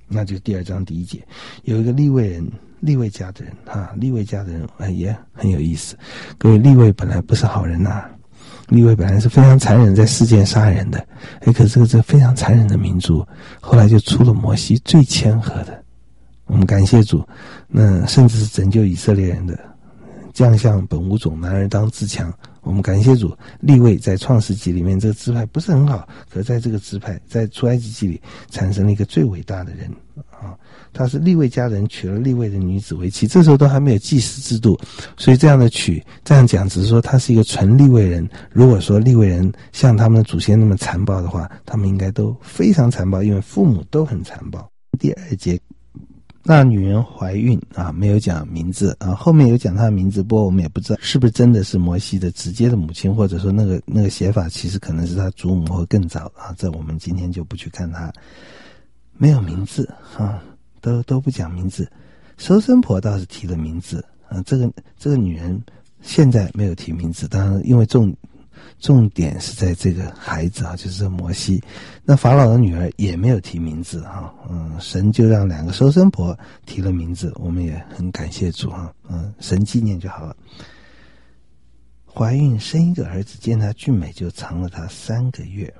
那就第2章第1节，有一个利未家的人利未家的人也很有意思。各位，利未本来不是好人利未本来是非常残忍，在世界杀人的，可是这非常残忍的民族，后来就出了摩西最谦和的。我们感谢主，那甚至是拯救以色列人的将相本无种，男儿当自强。我们感谢主，利未在创世纪里面这个支派不是很好，可在这个支派在出埃及记里产生了一个最伟大的人他是利未家人娶了利未的女子为妻，这时候都还没有祭司制度，所以这样讲只是说他是一个纯利未人。如果说利未人像他们的祖先那么残暴的话，他们应该都非常残暴，因为父母都很残暴。第2节，那女人怀孕没有讲名字后面有讲她的名字，不过我们也不知道是不是真的是摩西的直接的母亲，或者说那个写法其实可能是他祖母或更早这我们今天就不去看他。没有名字都不讲名字。收生婆倒是提了名字这个女人现在没有提名字，当然因为重点是在这个孩子就是摩西。那法老的女儿也没有提名字神就让2个收生婆提了名字，我们也很感谢主神纪念就好了。怀孕生一个儿子，见他俊美，就藏了他3个月。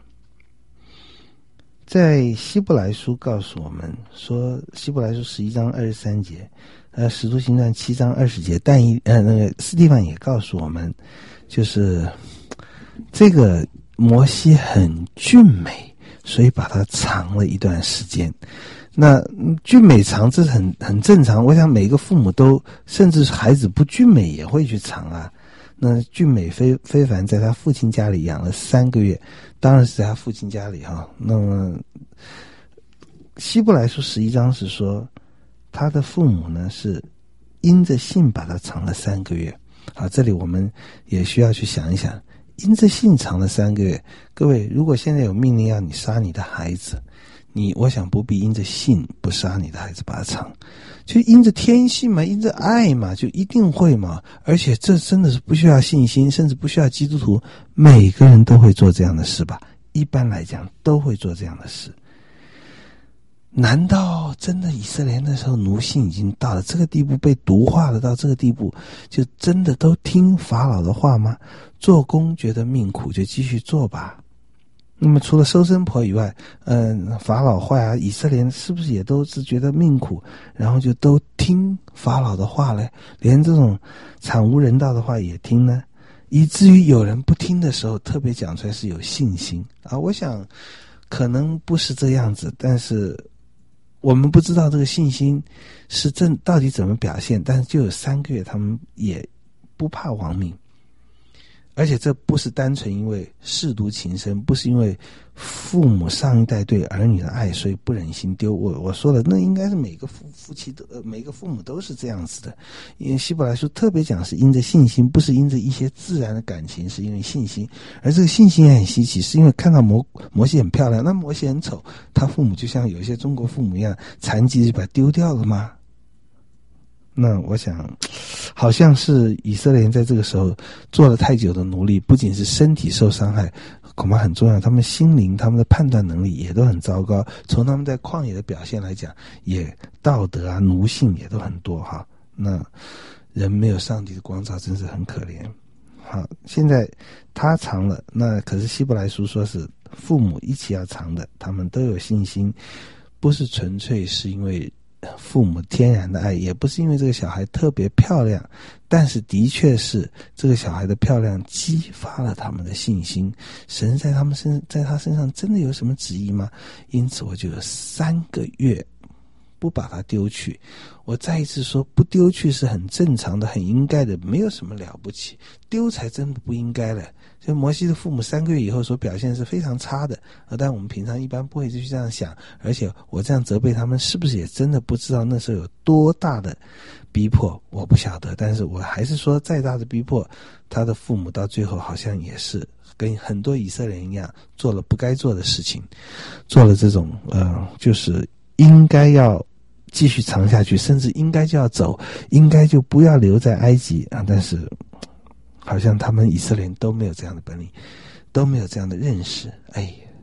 在希伯来书告诉我们说，希伯来书11章23节使徒行传7章20节，那个斯蒂凡也告诉我们，就是这个摩西很俊美，所以把它藏了一段时间。那俊美藏这是很正常，我想每个父母都，甚至孩子不俊美也会去藏那俊美非凡在他父亲家里养了3个月，当然是在他父亲家里那么希伯来书11章是说他的父母呢是因着信把他藏了3个月。这里我们也需要去想一想，因着信藏了3个月。各位，如果现在有命令要你杀你的孩子，我想不必因着信不杀你的孩子把他藏，就因着天性嘛，因着爱嘛，就一定会嘛。而且这真的是不需要信心，甚至不需要基督徒，每个人都会做这样的事吧，一般来讲都会做这样的事。难道真的以色列那时候奴性已经到了这个地步，被毒化了到这个地步，就真的都听法老的话吗？做工觉得命苦就继续做吧。那么除了收生婆以外，法老坏以色列人是不是也都是觉得命苦，然后就都听法老的话嘞？连这种惨无人道的话也听呢？以至于有人不听的时候，特别讲出来是有信心我想可能不是这样子，但是我们不知道这个信心是到底怎么表现，但是就有3个月他们也不怕亡命。而且这不是单纯因为舐犊情深，不是因为父母上一代对儿女的爱所以不忍心丢。我说了，那应该是每个夫妻每个父母都是这样子的。因为希伯来书特别讲是因着信心，不是因着一些自然的感情，是因为信心。而这个信心也很稀奇，是因为看到摩西很漂亮，那摩西很丑，他父母就像有一些中国父母一样，残疾就把他丢掉了吗？那我想好像是以色列人在这个时候做了太久的奴隶，不仅是身体受伤害，恐怕很重要，他们心灵他们的判断能力也都很糟糕。从他们在旷野的表现来讲，也道德奴性也都很多那人没有上帝的光照真是很可怜。现在他藏了，那可是希伯来书说是父母一起要藏的，他们都有信心，不是纯粹是因为父母天然的爱，也不是因为这个小孩特别漂亮，但是的确是这个小孩的漂亮激发了他们的信心。神在他身上真的有什么旨意吗？因此我就有3个月不把他丢去。我再一次说，不丢去是很正常的，很应该的，没有什么了不起，丢才真的不应该了。所以摩西的父母3个月以后所表现是非常差的但我们平常一般不会去这样想。而且我这样责备他们，是不是也真的不知道那时候有多大的逼迫，我不晓得。但是我还是说，再大的逼迫，他的父母到最后好像也是跟很多以色列人一样，做了不该做的事情，做了这种就是应该要继续藏下去，甚至应该就要走，应该就不要留在埃及但是好像他们以色列人都没有这样的本领，都没有这样的认识。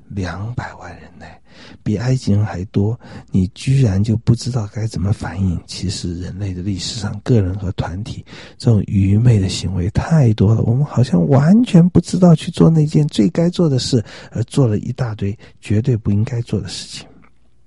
200万人呢，比埃及人还多，你居然就不知道该怎么反应。其实人类的历史上，个人和团体这种愚昧的行为太多了，我们好像完全不知道去做那件最该做的事，而做了一大堆绝对不应该做的事情。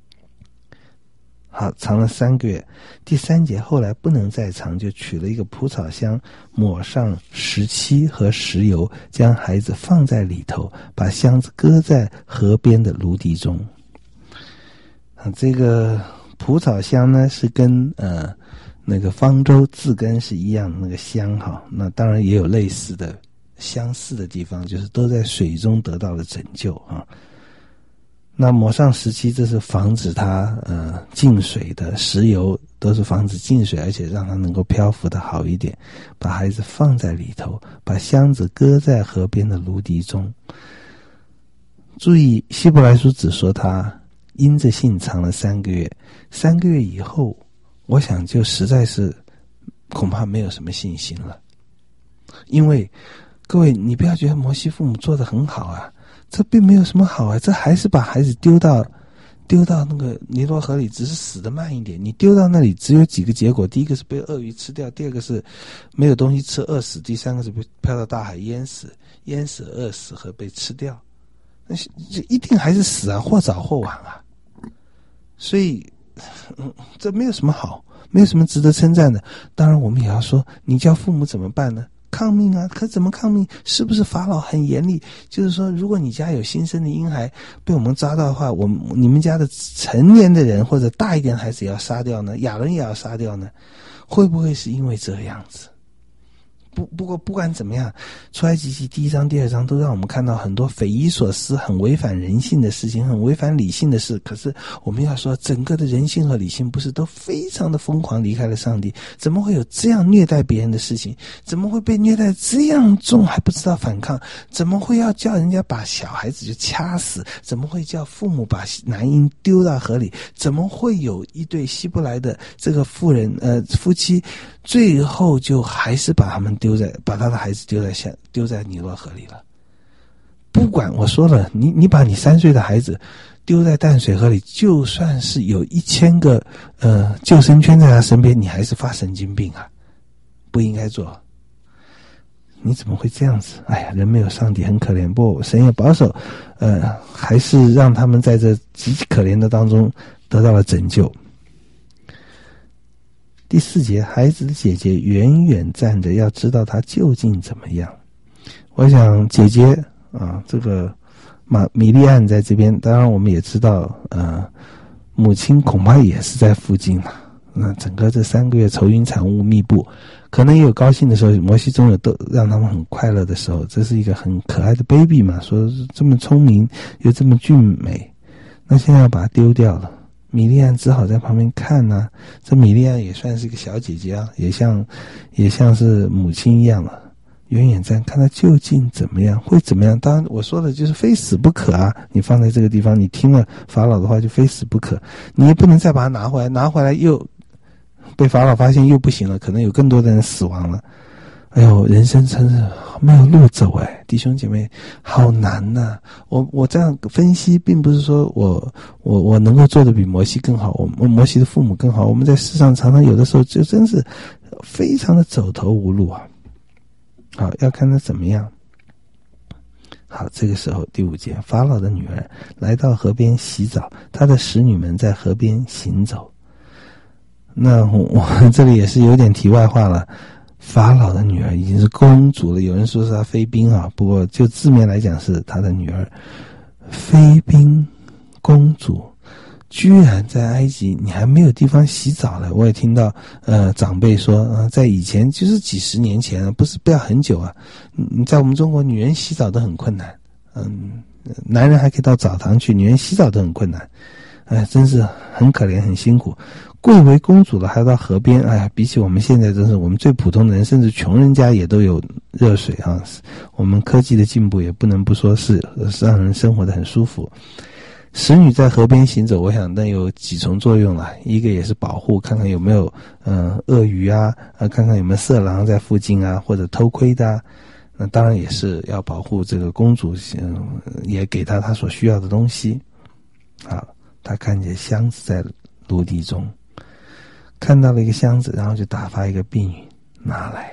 好，藏了3个月。第3节，后来不能再藏，就取了一个蒲草箱，抹上石漆和石油，将孩子放在里头，把箱子搁在河边的芦荻中。这个蒲草箱呢，是跟那个方舟字根是一样的那个箱哈。那当然也有类似的相似的地方，就是都在水中得到了拯救啊。那抹上石漆，这是防止它进水的，石油都是防止进水，而且让它能够漂浮的好一点。把孩子放在里头，把箱子搁在河边的芦荻中。注意，希伯来书只说他因着信藏了3个月，3个月以后，我想就实在是恐怕没有什么信心了。因为各位，你不要觉得摩西父母做得很好啊，这并没有什么好啊，这还是把孩子丢到那个尼罗河里，只是死得慢一点。你丢到那里只有几个结果，第一个是被鳄鱼吃掉，第二个是没有东西吃饿死，第三个是被飘到大海淹死、饿死和被吃掉。那一定还是死啊，或早或晚啊。所以这没有什么好，没有什么值得称赞的。当然我们也要说，你叫父母怎么办呢？抗命啊，可怎么抗命？是不是法老很严厉？就是说，如果你家有新生的婴孩被我们抓到的话，你们家的成年的人或者大一点的孩子也要杀掉呢？亚伦也要杀掉呢？会不会是因为这样子？不过不管怎么样，出埃及记第1章、第2章都让我们看到很多匪夷所思、很违反人性的事情，很违反理性的事。可是我们要说，整个的人性和理性不是都非常的疯狂，离开了上帝？怎么会有这样虐待别人的事情？怎么会被虐待这样重还不知道反抗？怎么会要叫人家把小孩子就掐死？怎么会叫父母把男婴丢到河里？怎么会有一对希伯来的这个夫妻最后就还是把他的孩子丢在尼罗河里了？不管，我说了，你把你3岁的孩子丢在淡水河里，就算是有1000个救生圈在他身边，你还是发神经病啊！不应该做。你怎么会这样子？哎呀，人没有上帝很可怜，不，神也保守，还是让他们在这极可怜的当中得到了拯救。第4节，孩子的姐姐远远站着，要知道他究竟怎么样。我想姐姐啊，这个米利暗在这边，当然我们也知道，母亲恐怕也是在附近了。那整个这3个月愁云惨雾密布，可能也有高兴的时候，摩西总有都让他们很快乐的时候。这是一个很可爱的 baby 嘛，说这么聪明又这么俊美，那现在要把它丢掉了。米利暗只好在旁边看啊，这米利暗也算是一个小姐姐啊，也像是母亲一样了，远远站看她究竟怎么样，会怎么样。当然我说的就是非死不可啊，你放在这个地方，你听了法老的话就非死不可，你也不能再把它拿回来又被法老发现又不行了，可能有更多的人死亡了。哎呦，人生真是没有路走哎，弟兄姐妹，好难呐！我这样分析，并不是说我能够做得比摩西更好，我摩西的父母更好。我们在世上常常有的时候就真是非常的走投无路啊。好，要看他怎么样。好，这个时候第5节，法老的女儿来到河边洗澡，她的使女们在河边行走。那我这里也是有点题外话了。法老的女儿已经是公主了，有人说是她妃嫔啊，不过就字面来讲是她的女儿。妃嫔公主居然在埃及你还没有地方洗澡了。我也听到长辈说在以前就是几十年前，不要很久啊，在我们中国女人洗澡都很困难，男人还可以到澡堂去，女人洗澡都很困难，真是很可怜很辛苦。贵为公主了还要到河边，比起我们现在真是我们最普通的人，甚至穷人家也都有热水啊。我们科技的进步也不能不说是让人生活得很舒服。使女在河边行走，我想那有几重作用了，一个也是保护，看看有没有鳄鱼啊，看看有没有色狼在附近啊，或者偷窥的啊。 那当然也是要保护这个公主，也给她所需要的东西。好，他看见箱子在陆地中，看到了一个箱子，然后就打发一个婢女拿来。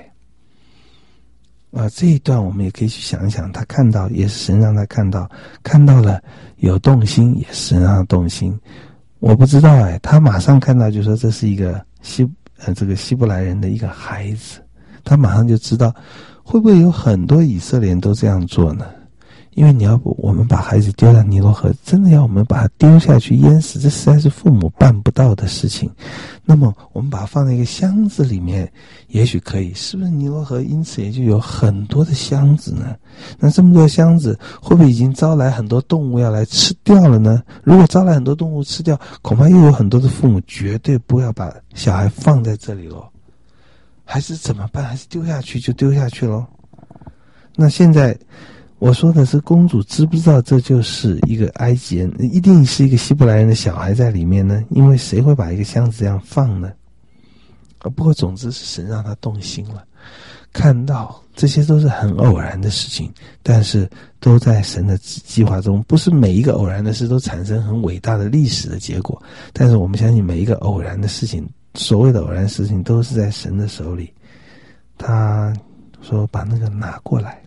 这一段我们也可以去想一想，他看到也是神让他看到，看到了有动心，也是神让他动心。我不知道他马上看到就说这是一个这个希伯来人的一个孩子，他马上就知道会不会有很多以色列人都这样做呢？因为我们把孩子丢到尼罗河，真的要我们把他丢下去淹死，这实在是父母办不到的事情。那么我们把它放在一个箱子里面，也许可以，是不是尼罗河因此也就有很多的箱子呢？那这么多箱子会不会已经招来很多动物要来吃掉了呢？如果招来很多动物吃掉，恐怕又有很多的父母绝对不要把小孩放在这里咯，还是怎么办？还是丢下去就丢下去咯。那现在我说的是公主知不知道这就是一个埃及人，一定是一个希伯来人的小孩在里面呢？因为谁会把一个箱子这样放呢？不过总之是神让他动心了，看到这些都是很偶然的事情，但是都在神的计划中。不是每一个偶然的事都产生很伟大的历史的结果，但是我们相信每一个偶然的事情，所谓的偶然事情都是在神的手里。他说把那个拿过来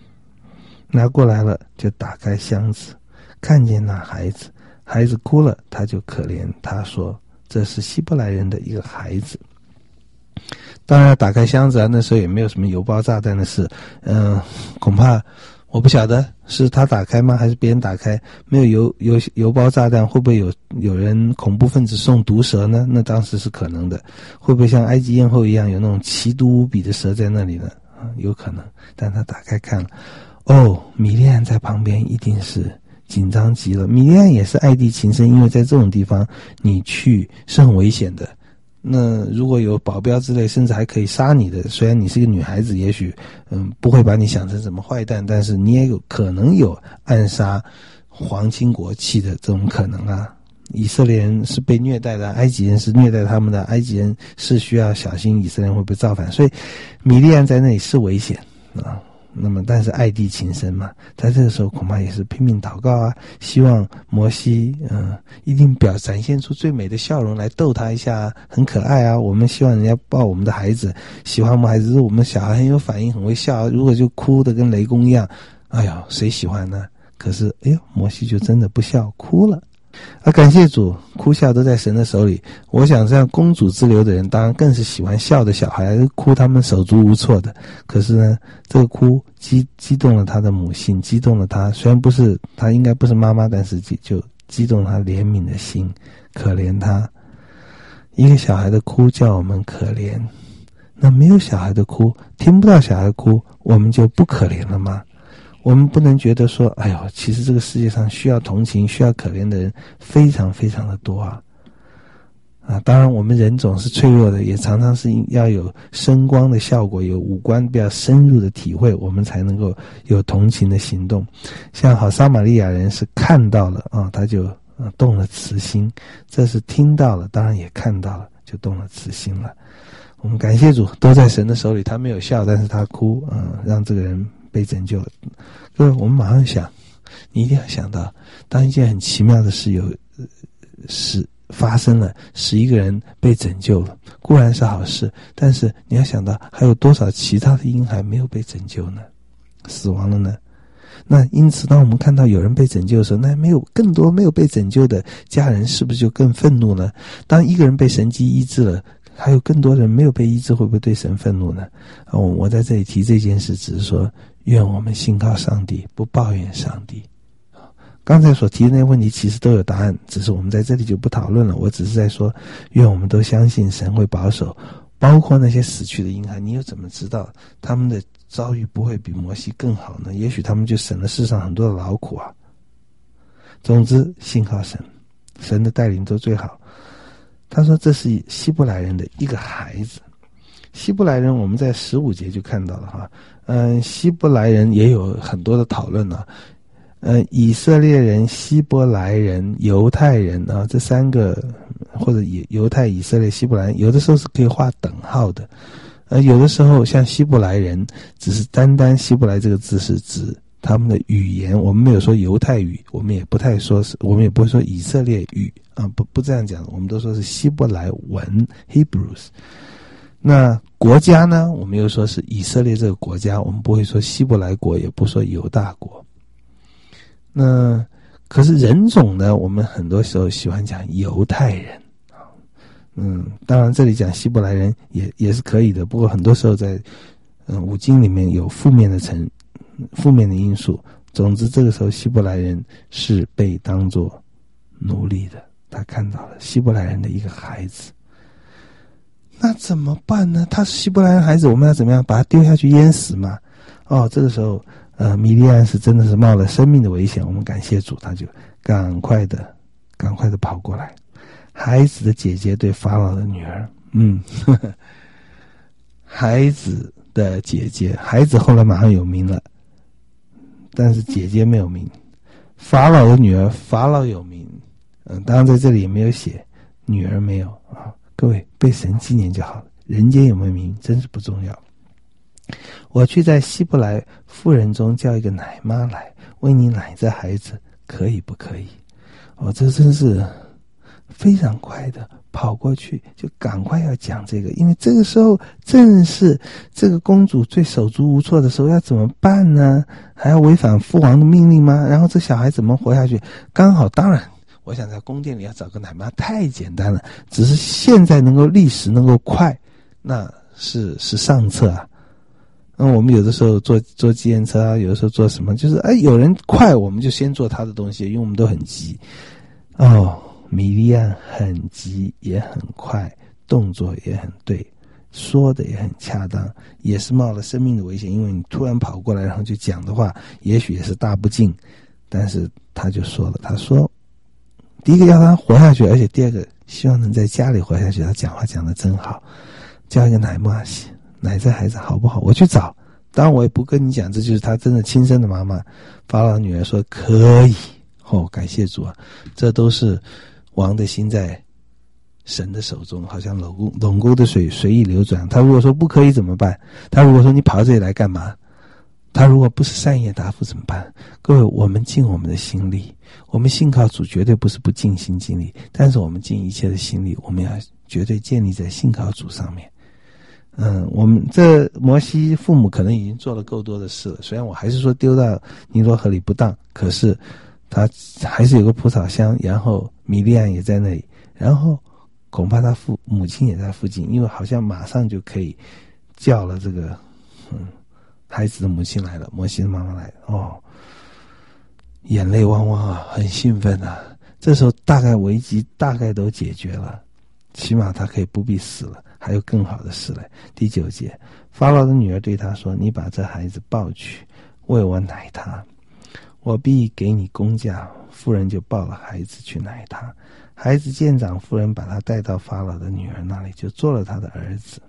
了，就打开箱子，看见那孩子，孩子哭了，他就可怜，他说这是希伯来人的一个孩子。当然打开箱子那时候也没有什么邮包炸弹的事，恐怕我不晓得是他打开吗，还是别人打开，没有邮包炸弹，会不会有人恐怖分子送毒蛇呢？那当时是可能的。会不会像埃及艳后一样有那种奇毒无比的蛇在那里呢？有可能。但他打开看了，米利暗在旁边一定是紧张极了。米利暗也是爱弟情深，因为在这种地方你去是很危险的。那如果有保镖之类，甚至还可以杀你的。虽然你是个女孩子，也许不会把你想成什么坏蛋，但是你也有可能有暗杀皇亲国戚的这种可能啊。以色列人是被虐待的，埃及人是虐待他们的，埃及人是需要小心以色列人会不会造反。所以米利暗在那里是危险啊。那么但是爱弟情深嘛，在这个时候恐怕也是拼命祷告啊，希望摩西一定展现出最美的笑容来逗他一下，很可爱啊。我们希望人家抱我们的孩子，喜欢我们孩子，我们小孩很有反应，很会笑，如果就哭得跟雷公一样，哎呦谁喜欢呢？可是摩西就真的不笑，哭了。感谢主，哭笑都在神的手里。我想这样公主之流的人当然更是喜欢笑的小孩，哭他们手足无措的。可是呢，这个哭激动了他的母性，激动了他，虽然不是他应该不是妈妈，但是就激动他怜悯的心，可怜他。一个小孩的哭叫我们可怜，那没有小孩的哭，听不到小孩哭，我们就不可怜了吗？我们不能觉得说其实这个世界上需要同情需要可怜的人非常非常的多啊。当然我们人总是脆弱的，也常常是要有声光的效果，有五官比较深入的体会，我们才能够有同情的行动。像好撒玛利亚人是看到了他就动了慈心，这是听到了，当然也看到了，就动了慈心了。我们感谢主，都在神的手里，他没有笑，但是他哭让这个人被拯救了。各位，我们马上想，你一定要想到，当一件很奇妙的事发生了，使一个人被拯救了，固然是好事，但是你要想到还有多少其他的婴孩没有被拯救呢？死亡了呢？那因此当我们看到有人被拯救的时候，那更多没有被拯救的家人是不是就更愤怒呢？当一个人被神迹医治了，还有更多人没有被医治，会不会对神愤怒呢？我在这里提这件事，只是说愿我们信靠上帝，不抱怨上帝。刚才所提的那些问题其实都有答案，只是我们在这里就不讨论了。我只是在说，愿我们都相信神会保守，包括那些死去的婴孩，你又怎么知道他们的遭遇不会比摩西更好呢？也许他们就省了世上很多的劳苦啊。总之信靠神，神的带领都最好。他说这是希伯来人的一个孩子。希伯来人我们在15节就看到了哈，希伯来人也有很多的讨论啊。以色列人、希伯来人、犹太人啊，这三个或者犹太、以色列、希伯来人，有的时候是可以画等号的。 有的时候像希伯来人，只是单单希伯来这个字是指他们的语言，我们没有说犹太语，我们也不会说以色列语啊，不这样讲，我们都说是希伯来文 Hebrews。那国家呢，我们又说是以色列这个国家，我们不会说希伯来国，也不说犹大国。那可是人种呢，我们很多时候喜欢讲犹太人啊，当然这里讲希伯来人也是可以的，不过很多时候在五经里面有负面的因素。总之这个时候希伯来人是被当作奴隶的，他看到了希伯来人的一个孩子，那怎么办呢？他是希伯来人孩子，我们要怎么样把他丢下去淹死吗？这个时候米利暗是真的是冒了生命的危险，我们感谢主，他就赶快的跑过来。孩子的姐姐对法老的女儿，孩子的姐姐，孩子后来马上有名了，但是姐姐没有名。法老的女儿，法老有名，当然在这里也没有写，女儿没有啊。各位被神纪念就好了，人间有没有名真是不重要。我去在希伯来妇人中叫一个奶妈来，为你奶这孩子，可以不可以？这真是非常快的跑过去，就赶快要讲这个，因为这个时候正是这个公主最手足无措的时候，要怎么办呢？还要违反父王的命令吗？然后这小孩怎么活下去？刚好，当然我想在宫殿里要找个奶妈太简单了，只是现在能够立时能够快，那是上策啊。我们有的时候坐计程车啊，有的时候做什么，就是有人快，我们就先做他的东西，因为我们都很急。米利暗很急也很快，动作也很对，说的也很恰当，也是冒了生命的危险，因为你突然跑过来然后就讲的话，也许也是大不敬，但是他就说了，他说第一个要他活下去，而且第二个希望能在家里活下去，他讲话讲得真好，叫一个奶妈奶这孩子好不好？我去找，当然我也不跟你讲，这就是他真的亲生的妈妈。法老女儿说可以，感谢主啊，这都是王的心在神的手中，好像垄沟的水随意流转。他如果说不可以怎么办？他如果说你跑到这里来干嘛？他如果不是善意答复怎么办？各位，我们尽我们的心力，我们信靠主绝对不是不尽心尽力，但是我们尽一切的心力，我们要绝对建立在信靠主上面。我们这摩西父母可能已经做了够多的事了，虽然我还是说丢到尼罗河里不当，可是他还是有个蒲草箱，然后米利暗也在那里，然后恐怕他母亲也在附近，因为好像马上就可以叫了这个孩子的母亲来了，摩西的妈妈来了，眼泪汪汪啊，很兴奋啊。这时候大概危机大概都解决了，起码他可以不必死了，还有更好的事来。第9节，法老的女儿对他说，你把这孩子抱去，为我奶他，我必给你工价。妇人就抱了孩子去奶他，孩子见长，妇人把他带到法老的女儿那里，就做了他的儿子。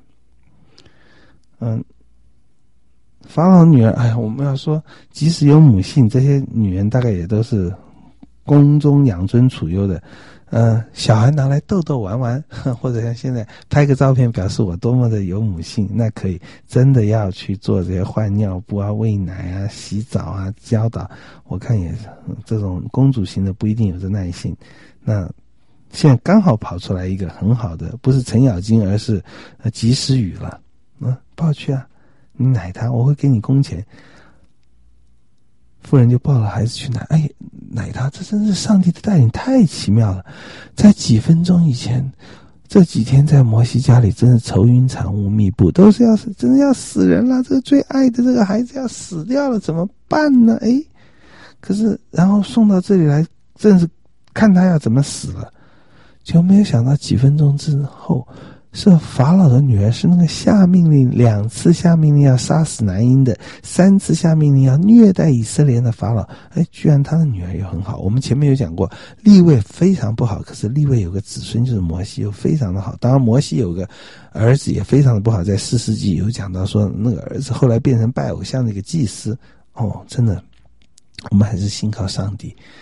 法老女儿，我们要说，即使有母性，这些女人大概也都是宫中养尊处优的。小孩拿来逗逗玩玩，或者像现在拍个照片表示我多么的有母性，那可以。真的要去做这些换尿布啊、喂奶啊、洗澡啊、教导，我看也是这种公主型的不一定有这耐性。那现在刚好跑出来一个很好的，不是程咬金，而是及时雨了。抱去啊，你奶他，我会给你工钱。妇人就抱了孩子去奶，奶他，这真是上帝的带领，太奇妙了。在几分钟以前，这几天在摩西家里真是愁云惨雾密布，都是真的要死人了，这个最爱的这个孩子要死掉了，怎么办呢？可是然后送到这里来，正是看他要怎么死了，就没有想到几分钟之后，是法老的女儿是那个下命令2次下命令要杀死男婴的，3次下命令要虐待以色列人的法老，居然他的女儿又很好。我们前面有讲过，利未非常不好，可是利未有个子孙就是摩西又非常的好。当然摩西有个儿子也非常的不好，在4世纪有讲到说那个儿子后来变成拜偶像的一个祭司。真的我们还是信靠上帝，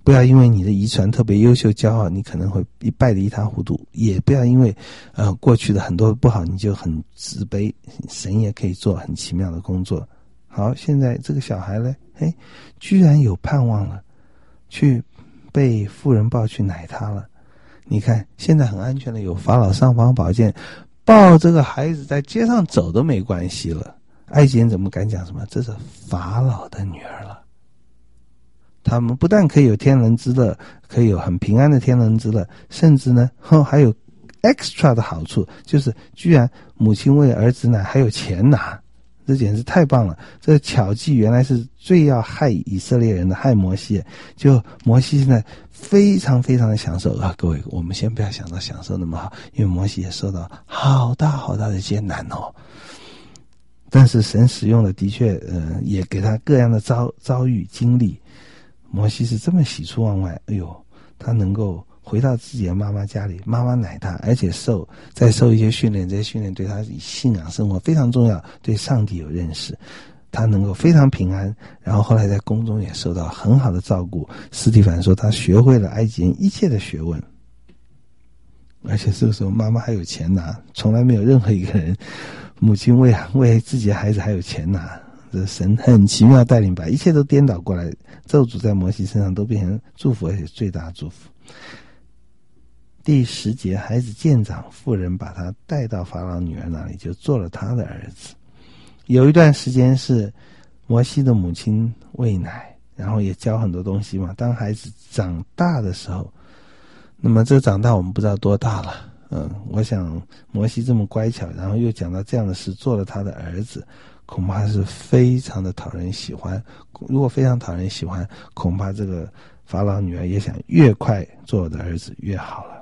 不要因为你的遗传特别优秀骄傲，你可能会败得一塌糊涂，也不要因为过去的很多不好你就很自卑，神也可以做很奇妙的工作。好，现在这个小孩呢，居然有盼望了，去被妇人抱去奶他了。你看现在很安全的，有法老尚方宝剑，抱这个孩子在街上走都没关系了。埃及人怎么敢讲什么这是法老的女儿了？他们不但可以有天伦之乐，可以有很平安的天伦之乐，甚至呢还有 extra 的好处，就是居然母亲喂儿子奶还有钱拿，这简直太棒了。这个巧计原来是最要害以色列人的，害摩西，就摩西现在非常非常的享受啊！各位，我们先不要想到享受那么好，因为摩西也受到好大好大的艰难哦。但是神使用的的确也给他各样的遭遇经历。摩西是这么喜出望外，他能够回到自己的妈妈家里，妈妈奶他，而且再受一些训练，这些训练对他信仰生活非常重要，对上帝有认识，他能够非常平安。然后后来在宫中也受到很好的照顾。司提反说他学会了埃及人一切的学问，而且这个时候妈妈还有钱拿，从来没有任何一个人母亲为自己的孩子还有钱拿。这神很奇妙带领，把一切都颠倒过来，咒诅在摩西身上都变成祝福，而且最大祝福。第10节，孩子渐长，妇人把他带到法老女儿那里，就做了他的儿子。有一段时间是摩西的母亲喂奶，然后也教很多东西嘛。当孩子长大的时候，那么这长大我们不知道多大了。我想摩西这么乖巧，然后又讲到这样的事，做了他的儿子，恐怕是非常的讨人喜欢。如果非常讨人喜欢，恐怕这个法老女儿也想越快做我的儿子越好了。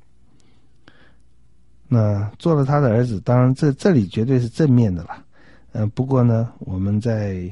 那做了他的儿子，当然这里绝对是正面的啦。不过呢，我们在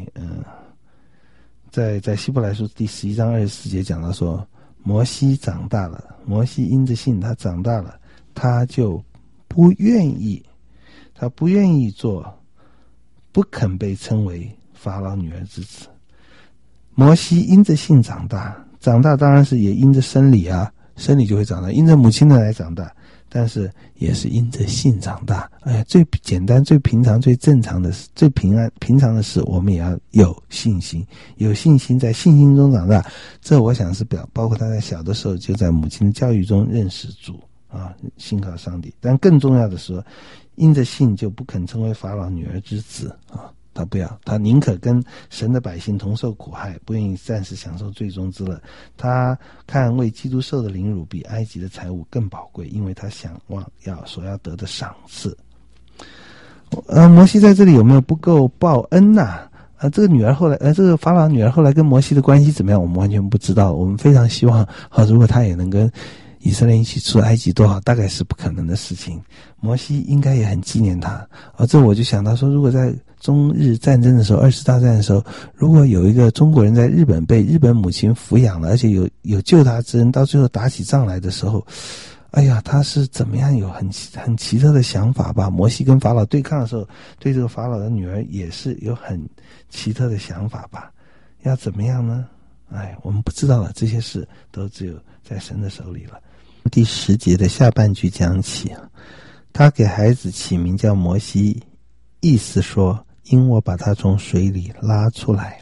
希伯来书第11章24节讲到说，摩西长大了，摩西因着信他长大了，他就不愿意做，不肯被称为法老女儿之子。摩西因着信长大当然是也因着生理啊，生理就会长大，因着母亲的来长大，但是也是因着信长大。最简单、最平常、最正常的、最平常的事，我们也要有信心。有信心，在信心中长大，这我想是包括他在小的时候就在母亲的教育中认识主啊，信靠上帝。但更重要的是，因着信就不肯成为法老女儿之子啊。他不要，他宁可跟神的百姓同受苦害，不愿意暂时享受最终之乐。他看为基督受的凌辱比埃及的财物更宝贵，因为他想望所要得的赏赐。摩西在这里有没有不够报恩呐？这个女儿后来，这个法老女儿后来跟摩西的关系怎么样？我们完全不知道。我们非常希望，如果她也能跟以色列一起出埃及多好，大概是不可能的事情。摩西应该也很纪念他。这我就想到说，如果在中日战争的时候，20大战的时候，如果有一个中国人在日本被日本母亲抚养了，而且有救他之恩，到最后打起仗来的时候，他是怎么样有很奇特的想法吧？摩西跟法老对抗的时候，对这个法老的女儿也是有很奇特的想法吧？要怎么样呢？我们不知道了，这些事都只有在神的手里了。第10节的下半句讲起，他给孩子起名叫摩西，意思说因我把他从水里拉出来。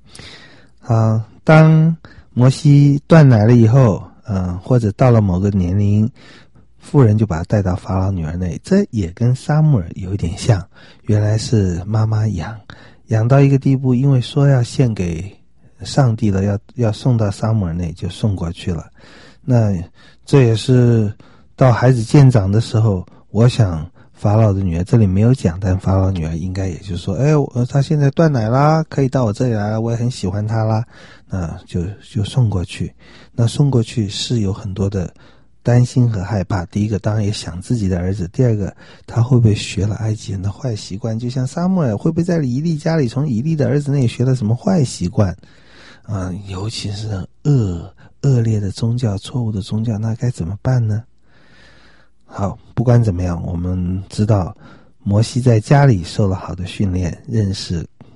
当摩西断奶了以后，或者到了某个年龄，妇人就把他带到法老女儿那里。这也跟撒母耳有一点像，原来是妈妈养到一个地步，因为说要献给上帝了，要送到撒母耳那里，就送过去了。那这也是到孩子渐长的时候，我想法老的女儿这里没有讲，但法老女儿应该也就是说，她现在断奶啦，可以到我这里来了，我也很喜欢她啦，那就送过去。那送过去是有很多的担心和害怕。第一个当然也想自己的儿子，第二个他会不会学了埃及人的坏习惯，就像撒母耳会不会在以利家里从以利的儿子那里学了什么坏习惯尤其是恶劣的宗教、错误的宗教，那该怎么办呢？好，不管怎么样，我们知道摩西在家里受了好的训练，认识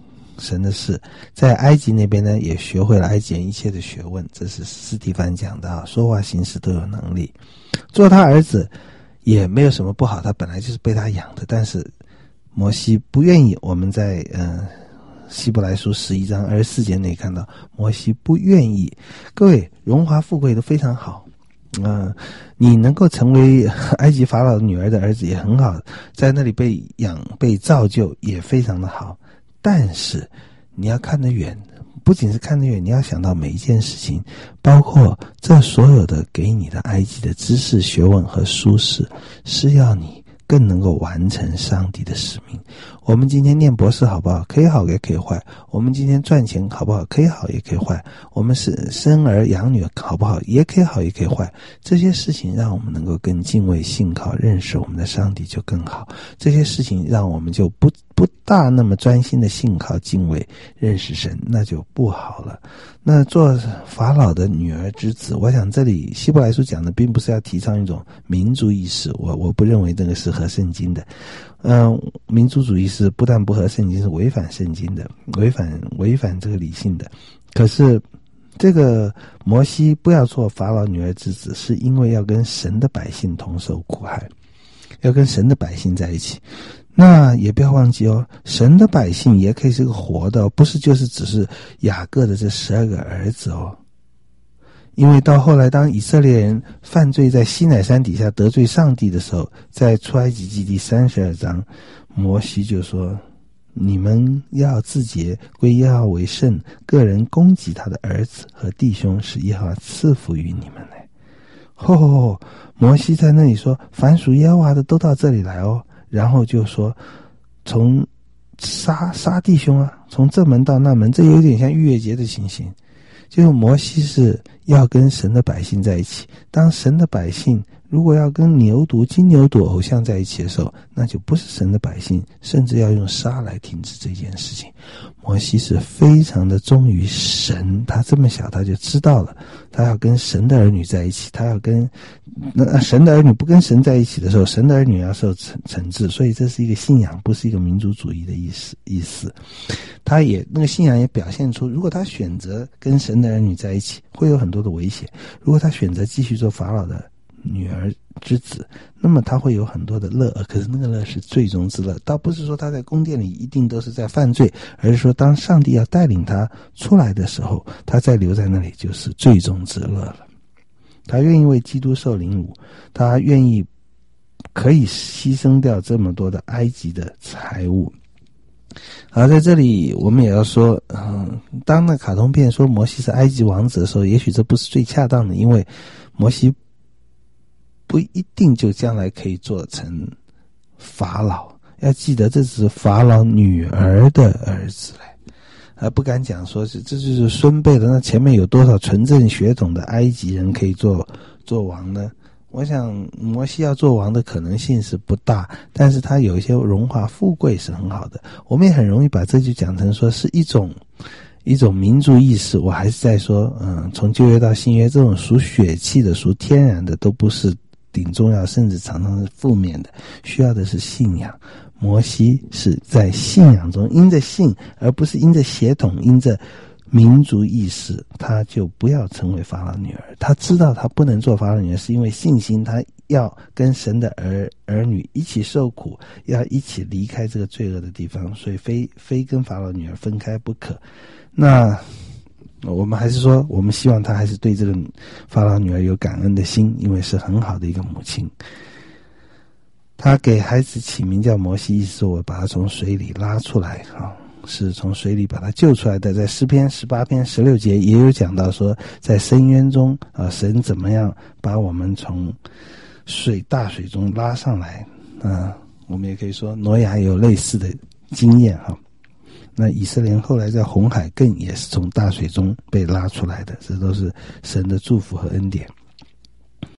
神的事，在埃及那边呢也学会了埃及人一切的学问，这是斯蒂凡讲的，说话行事都有能力。做他儿子也没有什么不好，他本来就是被他养的，但是摩西不愿意。我们在希伯来书11章24节内看到摩西不愿意。各位，荣华富贵都非常好，你能够成为埃及法老女儿的儿子也很好，在那里被养被造就也非常的好，但是你要看得远，不仅是看得远，你要想到每一件事情，包括这所有的给你的埃及的知识学问和舒适，是要你更能够完成上帝的使命。我们今天念博士好不好？可以好也可以坏。我们今天赚钱好不好？可以好也可以坏。我们是生儿养女好不好？也可以好也可以坏。这些事情让我们能够更敬畏信靠认识我们的上帝就更好。这些事情让我们就不大那么专心的信靠敬畏认识神，那就不好了。那做法老的女儿之子，我想这里希伯来书讲的并不是要提倡一种民族意识，我不认为这个是合圣经的。民族主义是不但不合圣经，是违反圣经的，违反这个理性的。可是这个摩西不要做法老女儿之子，是因为要跟神的百姓同受苦害，要跟神的百姓在一起。那也不要忘记哦，神的百姓也可以是个活的，不是就是只是雅各的这12个儿子哦。因为到后来当以色列人犯罪在西乃山底下得罪上帝的时候，在出埃及记第32章，摩西就说，你们要自洁，归耶和华为圣，个人攻击他的儿子和弟兄，使耶和华赐福于你们呢。摩西在那里说，凡属耶和华的都到这里来哦。然后就说，从杀弟兄啊，从这门到那门，这有点像逾越节的情形。就是摩西是要跟神的百姓在一起，当神的百姓如果要跟金牛犊偶像在一起的时候，那就不是神的百姓，甚至要用杀来停止这件事情。摩西是非常的忠于神，他这么小他就知道了，他要跟神的儿女在一起，他要跟神的儿女不跟神在一起的时候，神的儿女要受惩治。所以这是一个信仰，不是一个民族主义的意思。他也那个信仰也表现出，如果他选择跟神的儿女在一起，会有很多的危险；如果他选择继续做法老的女儿之子，那么他会有很多的乐，可是那个乐是最终之乐。倒不是说他在宫殿里一定都是在犯罪，而是说当上帝要带领他出来的时候，他再留在那里就是最终之乐了。他愿意为基督受凌辱，他愿意可以牺牲掉这么多的埃及的财物。好，在这里我们也要说，当那卡通片说摩西是埃及王子的时候，也许这不是最恰当的，因为摩西不一定就将来可以做成法老。要记得，这只是法老女儿的儿子来，还不敢讲说这就是孙辈的。那前面有多少纯正血统的埃及人可以做王呢？我想摩西要做王的可能性是不大，但是他有一些荣华富贵是很好的。我们也很容易把这就讲成说是一种民族意识。我还是在说，从旧约到新约，这种属血气的、属天然的都不是顶重要，甚至常常是负面的。需要的是信仰。摩西是在信仰中，因着信，而不是因着血统，因着民族意识，他就不要成为法老女儿。他知道他不能做法老女儿，是因为信心，他要跟神的儿女一起受苦，要一起离开这个罪恶的地方，所以非跟法老女儿分开不可。那我们还是说，我们希望他还是对这个法老女儿有感恩的心，因为是很好的一个母亲。他给孩子起名叫摩西，意思说我把他从水里拉出来，是从水里把他救出来的。在诗篇18篇16节也有讲到说，在深渊中神怎么样把我们从大水中拉上来。我们也可以说挪亚有类似的经验那以色列后来在红海更也是从大水中被拉出来的，这都是神的祝福和恩典。